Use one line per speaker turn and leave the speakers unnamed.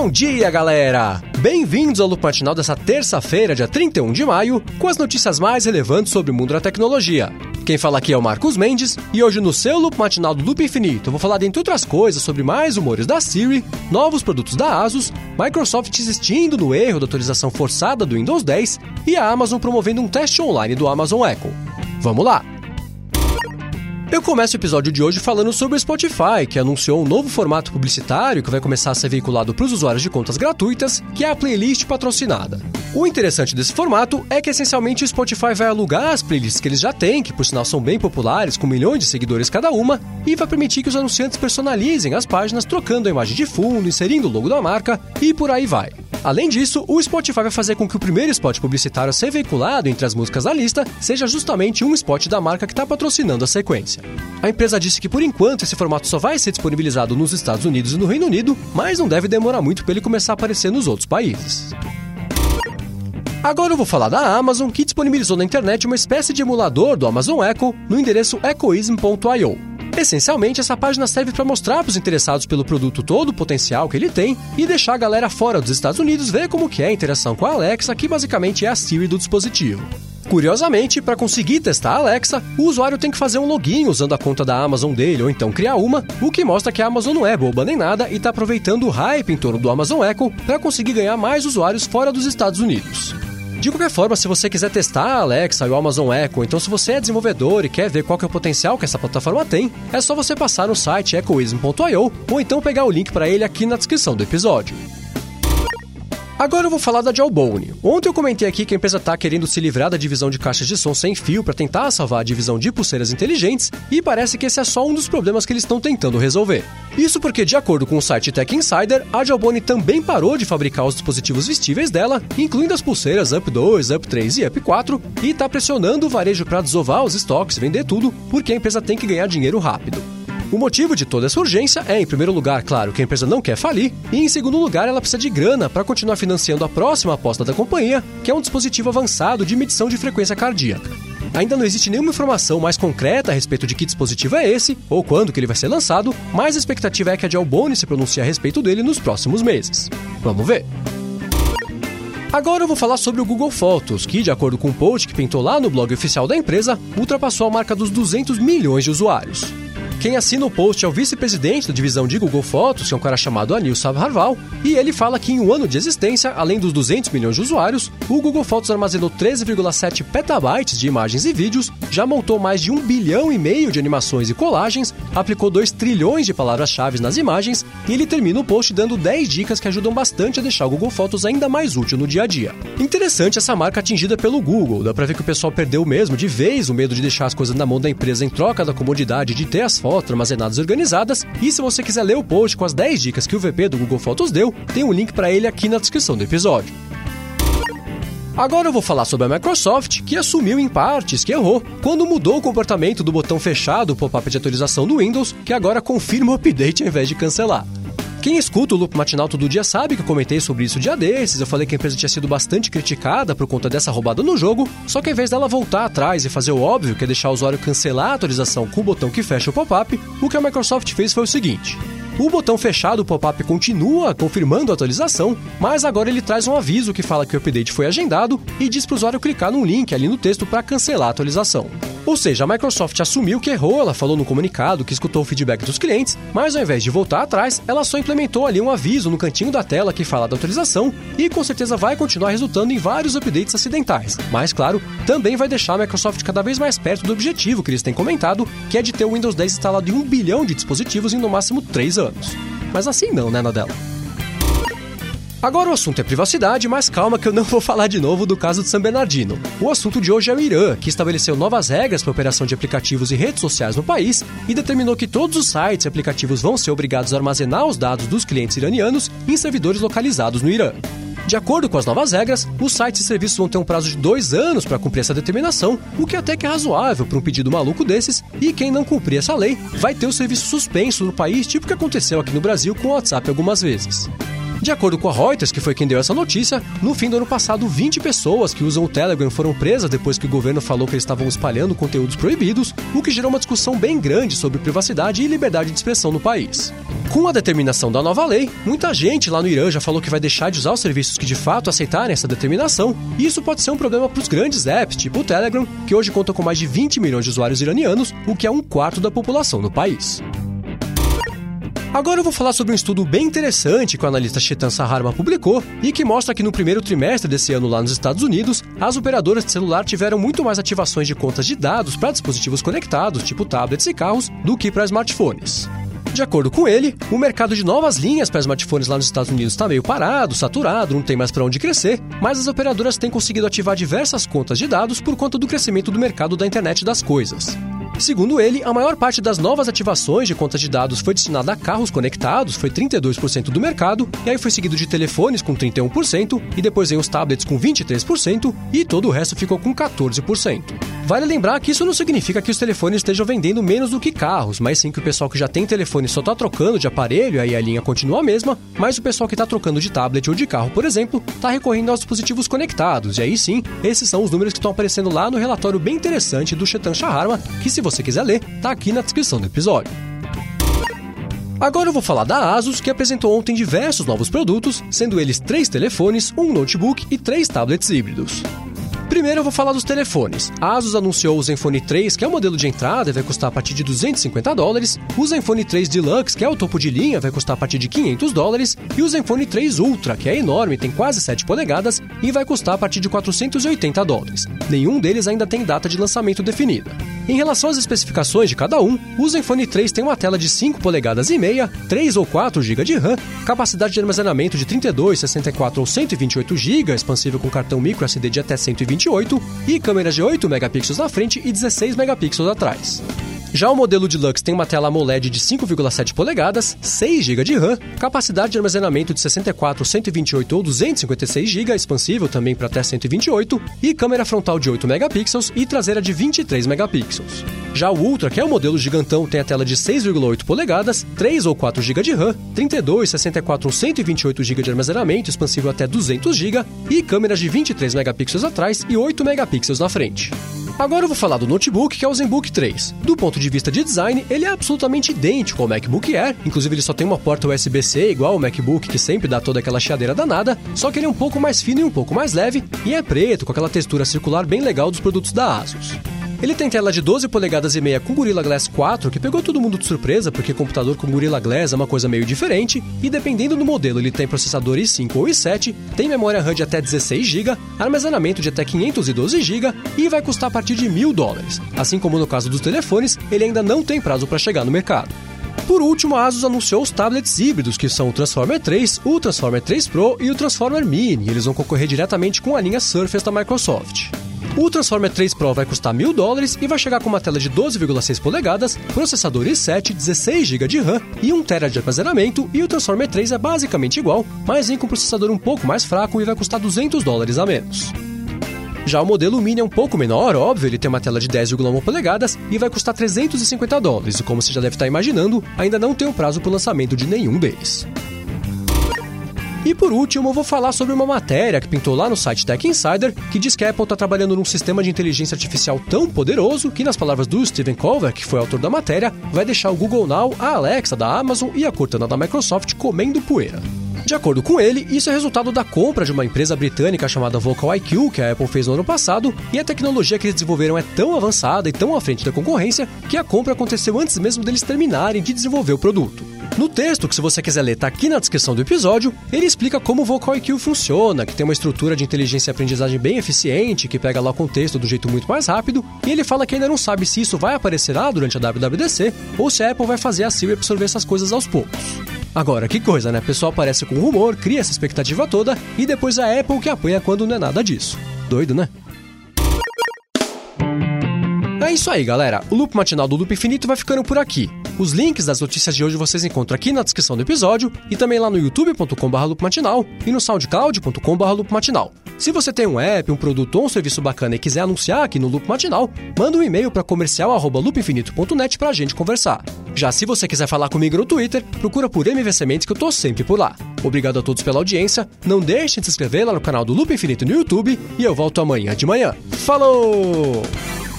Bom dia, galera! Bem-vindos ao Loop Matinal dessa terça-feira, dia 31 de maio, com as notícias mais relevantes sobre o mundo da tecnologia. Quem fala aqui é o Marcos Mendes, e hoje no seu Loop Matinal do Loop Infinito eu vou falar, dentre outras coisas, sobre mais rumores da Siri, novos produtos da Asus, Microsoft insistindo no erro da atualização forçada do Windows 10 e a Amazon promovendo um teste online do Amazon Echo. Vamos lá! Eu começo o episódio de hoje falando sobre o Spotify, que anunciou um novo formato publicitário que vai começar a ser veiculado para os usuários de contas gratuitas, que é a playlist patrocinada. O interessante desse formato é que essencialmente o Spotify vai alugar as playlists que eles já têm, que por sinal são bem populares, com milhões de seguidores cada uma, e vai permitir que os anunciantes personalizem as páginas trocando a imagem de fundo, inserindo o logo da marca e por aí vai. Além disso, o Spotify vai fazer com que o primeiro spot publicitário a ser veiculado entre as músicas da lista seja justamente um spot da marca que está patrocinando a sequência. A empresa disse que por enquanto esse formato só vai ser disponibilizado nos Estados Unidos e no Reino Unido, mas não deve demorar muito para ele começar a aparecer nos outros países. Agora eu vou falar da Amazon, que disponibilizou na internet uma espécie de emulador do Amazon Echo no endereço echoism.io. Essencialmente, essa página serve para mostrar para os interessados pelo produto todo o potencial que ele tem e deixar a galera fora dos Estados Unidos ver como que é a interação com a Alexa, que basicamente é a Siri do dispositivo. Curiosamente, para conseguir testar a Alexa, o usuário tem que fazer um login usando a conta da Amazon dele ou então criar uma, o que mostra que a Amazon não é boba nem nada e está aproveitando o hype em torno do Amazon Echo para conseguir ganhar mais usuários fora dos Estados Unidos. De qualquer forma, se você quiser testar a Alexa e o Amazon Echo, então se você é desenvolvedor e quer ver qual que é o potencial que essa plataforma tem, é só você passar no site echoism.io ou então pegar o link para ele aqui na descrição do episódio. Agora eu vou falar da Jawbone. Ontem eu comentei aqui que a empresa está querendo se livrar da divisão de caixas de som sem fio para tentar salvar a divisão de pulseiras inteligentes e parece que esse é só um dos problemas que eles estão tentando resolver. Isso porque, de acordo com o site Tech Insider, a Jawbone também parou de fabricar os dispositivos vestíveis dela, incluindo as pulseiras Up 2, Up 3 e Up 4, e está pressionando o varejo para desovar os estoques e vender tudo, porque a empresa tem que ganhar dinheiro rápido. O motivo de toda essa urgência é, em primeiro lugar, claro, que a empresa não quer falir, e em segundo lugar, ela precisa de grana para continuar financiando a próxima aposta da companhia, que é um dispositivo avançado de medição de frequência cardíaca. Ainda não existe nenhuma informação mais concreta a respeito de que dispositivo é esse, ou quando que ele vai ser lançado, mas a expectativa é que a Jawbone se pronuncie a respeito dele nos próximos meses. Vamos ver! Agora eu vou falar sobre o Google Fotos, que, de acordo com um post que pintou lá no blog oficial da empresa, ultrapassou a marca dos 200 milhões de usuários. Quem assina o post é o vice-presidente da divisão de Google Fotos, que é um cara chamado Anil Sabharwal, e ele fala que em um ano de existência, além dos 200 milhões de usuários, o Google Fotos armazenou 13,7 petabytes de imagens e vídeos, já montou mais de 1,5 bilhão de animações e colagens, aplicou 2 trilhões de palavras-chave nas imagens, e ele termina o post dando 10 dicas que ajudam bastante a deixar o Google Fotos ainda mais útil no dia a dia. Interessante essa marca atingida pelo Google, dá pra ver que o pessoal perdeu mesmo de vez o medo de deixar as coisas na mão da empresa em troca da comodidade de ter as fotos armazenadas e organizadas, e se você quiser ler o post com as 10 dicas que o VP do Google Fotos deu, tem um link para ele aqui na descrição do episódio. Agora eu vou falar sobre a Microsoft, que assumiu em partes que errou quando mudou o comportamento do botão fechado pop-up de atualização do Windows, que agora confirma o update ao invés de cancelar. Quem escuta o Loop Matinal todo dia sabe que eu comentei sobre isso dia desses, eu falei que a empresa tinha sido bastante criticada por conta dessa roubada no jogo, só que ao invés dela voltar atrás e fazer o óbvio, que é deixar o usuário cancelar a atualização com o botão que fecha o pop-up, o que a Microsoft fez foi o seguinte: o botão fechado pop-up continua confirmando a atualização, mas agora ele traz um aviso que fala que o update foi agendado e diz para o usuário clicar num link ali no texto para cancelar a atualização. Ou seja, a Microsoft assumiu que errou, ela falou no comunicado que escutou o feedback dos clientes, mas ao invés de voltar atrás, ela só implementou ali um aviso no cantinho da tela que fala da atualização e com certeza vai continuar resultando em vários updates acidentais. Mas, claro, também vai deixar a Microsoft cada vez mais perto do objetivo que eles têm comentado, que é de ter o Windows 10 instalado em 1 bilhão de dispositivos em no máximo 3 anos. Mas assim não, né, Nadella? Agora o assunto é privacidade, mas calma que eu não vou falar de novo do caso de San Bernardino. O assunto de hoje é o Irã, que estabeleceu novas regras para a operação de aplicativos e redes sociais no país e determinou que todos os sites e aplicativos vão ser obrigados a armazenar os dados dos clientes iranianos em servidores localizados no Irã. De acordo com as novas regras, os sites e serviços vão ter um prazo de 2 anos para cumprir essa determinação, o que até que é razoável para um pedido maluco desses, e quem não cumprir essa lei vai ter o serviço suspenso no país, tipo o que aconteceu aqui no Brasil com o WhatsApp algumas vezes. De acordo com a Reuters, que foi quem deu essa notícia, no fim do ano passado, 20 pessoas que usam o Telegram foram presas depois que o governo falou que eles estavam espalhando conteúdos proibidos, o que gerou uma discussão bem grande sobre privacidade e liberdade de expressão no país. Com a determinação da nova lei, muita gente lá no Irã já falou que vai deixar de usar os serviços que de fato aceitarem essa determinação, e isso pode ser um problema para os grandes apps, tipo o Telegram, que hoje conta com mais de 20 milhões de usuários iranianos, o que é 1/4 da população do país. Agora eu vou falar sobre um estudo bem interessante que o analista Chetan Saharma publicou e que mostra que no primeiro trimestre desse ano lá nos Estados Unidos, as operadoras de celular tiveram muito mais ativações de contas de dados para dispositivos conectados, tipo tablets e carros, do que para smartphones. De acordo com ele, o mercado de novas linhas para smartphones lá nos Estados Unidos está meio parado, saturado, não tem mais para onde crescer, mas as operadoras têm conseguido ativar diversas contas de dados por conta do crescimento do mercado da internet das coisas. Segundo ele, a maior parte das novas ativações de contas de dados foi destinada a carros conectados, foi 32% do mercado, e aí foi seguido de telefones com 31%, e depois vem os tablets com 23%, e todo o resto ficou com 14%. Vale lembrar que isso não significa que os telefones estejam vendendo menos do que carros, mas sim que o pessoal que já tem telefone só está trocando de aparelho, aí a linha continua a mesma, mas o pessoal que está trocando de tablet ou de carro, por exemplo, está recorrendo aos dispositivos conectados, e aí sim, esses são os números que estão aparecendo lá no relatório bem interessante do Chetan Saharma, que se você quiser ler, tá aqui na descrição do episódio. Agora eu vou falar da Asus, que apresentou ontem diversos novos produtos, sendo eles 3 telefones, um notebook e 3 tablets híbridos. Primeiro eu vou falar dos telefones. A Asus anunciou o Zenfone 3, que é o modelo de entrada e vai custar a partir de $250. O Zenfone 3 Deluxe, que é o topo de linha, vai custar a partir de $500. E o Zenfone 3 Ultra, que é enorme, tem quase 7 polegadas e vai custar a partir de $480. Nenhum deles ainda tem data de lançamento definida. Em relação às especificações de cada um, o Zenfone 3 tem uma tela de 5 polegadas e meia, 3 ou 4 GB de RAM, capacidade de armazenamento de 32, 64 ou 128 GB, expansível com cartão microSD de até 128 e câmeras de 8 megapixels na frente e 16 megapixels atrás. Já o modelo Deluxe tem uma tela AMOLED de 5,7 polegadas, 6 GB de RAM, capacidade de armazenamento de 64, 128 ou 256 GB, expansível também para até 128, e câmera frontal de 8 megapixels e traseira de 23 megapixels. Já o Ultra, que é o modelo gigantão, tem a tela de 6,8 polegadas, 3 ou 4 GB de RAM, 32, 64 ou 128 GB de armazenamento, expansível até 200 GB, e câmeras de 23 megapixels atrás e 8 megapixels na frente. Agora eu vou falar do notebook, que é o ZenBook 3. Do ponto de vista de design, ele é absolutamente idêntico ao MacBook Air, inclusive ele só tem uma porta USB-C igual ao MacBook, que sempre dá toda aquela chiadeira danada, só que ele é um pouco mais fino e um pouco mais leve, e é preto, com aquela textura circular bem legal dos produtos da Asus. Ele tem tela de 12 polegadas e meia com Gorilla Glass 4, que pegou todo mundo de surpresa, porque computador com Gorilla Glass é uma coisa meio diferente, e dependendo do modelo ele tem processador i5 ou i7, tem memória RAM de até 16 GB, armazenamento de até 512 GB e vai custar a partir de $1.000. Assim como no caso dos telefones, ele ainda não tem prazo para chegar no mercado. Por último, a Asus anunciou os tablets híbridos, que são o Transformer 3, o Transformer 3 Pro e o Transformer Mini, e eles vão concorrer diretamente com a linha Surface da Microsoft. O Transformer 3 Pro vai custar $1.000 e vai chegar com uma tela de 12,6 polegadas, processador i7, 16 GB de RAM e 1 TB de armazenamento, e o Transformer 3 é basicamente igual, mas vem com um processador um pouco mais fraco e vai custar $200 a menos. Já o modelo Mini é um pouco menor, óbvio, ele tem uma tela de 10,1 polegadas e vai custar $350, e como você já deve estar imaginando, ainda não tem um prazo para o lançamento de nenhum deles. E por último, eu vou falar sobre uma matéria que pintou lá no site Tech Insider, que diz que a Apple está trabalhando num sistema de inteligência artificial tão poderoso que, nas palavras do Steven Kovac, que foi autor da matéria, vai deixar o Google Now, a Alexa da Amazon e a Cortana da Microsoft comendo poeira. De acordo com ele, isso é resultado da compra de uma empresa britânica chamada Vocal IQ, que a Apple fez no ano passado, e a tecnologia que eles desenvolveram é tão avançada e tão à frente da concorrência que a compra aconteceu antes mesmo deles terminarem de desenvolver o produto. No texto, que se você quiser ler, tá aqui na descrição do episódio, ele explica como o Vocal IQ funciona, que tem uma estrutura de inteligência e aprendizagem bem eficiente, que pega lá o contexto do jeito muito mais rápido, e ele fala que ainda não sabe se isso vai aparecer lá durante a WWDC, ou se a Apple vai fazer a Siri absorver essas coisas aos poucos. Agora, que coisa, né? O pessoal aparece com rumor, cria essa expectativa toda, e depois a Apple que apanha quando não é nada disso. Doido, né? É isso aí, galera. O Loop Matinal do Loop Infinito vai ficando por aqui. Os links das notícias de hoje vocês encontram aqui na descrição do episódio e também lá no youtube.com/loopmatinal e no soundcloud.com/loopmatinal. Se você tem um app, um produto ou um serviço bacana e quiser anunciar aqui no Loop Matinal, manda um e-mail para comercial@loopinfinito.net pra gente conversar. Já se você quiser falar comigo no Twitter, procura por MVC Mendes que eu tô sempre por lá. Obrigado a todos pela audiência, não deixem de se inscrever lá no canal do Loop Infinito no YouTube e eu volto amanhã de manhã. Falou!